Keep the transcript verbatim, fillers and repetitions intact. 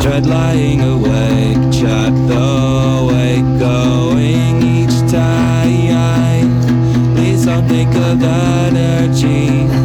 dread lying awake, shut the wake going each time. Please don't think of the energy